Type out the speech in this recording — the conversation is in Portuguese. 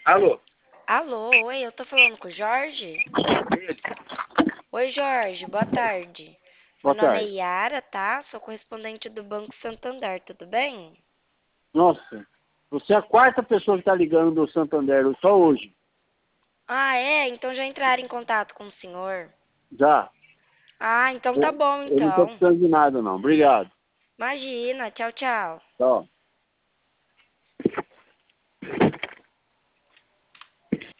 Alô? Alô, oi, eu tô falando com o Jorge? Oi, Jorge, boa tarde. Meu Boa nome é tarde. Yara, tá? Sou correspondente do Banco Santander, tudo bem? Nossa, você é a quarta pessoa que está ligando do Santander só hoje. Ah, é? Então já entraram em contato com o senhor? Já. Ah, então tá bom, Eu não estou então. precisando de nada, não. Obrigado. Imagina, tchau, tchau. Tchau.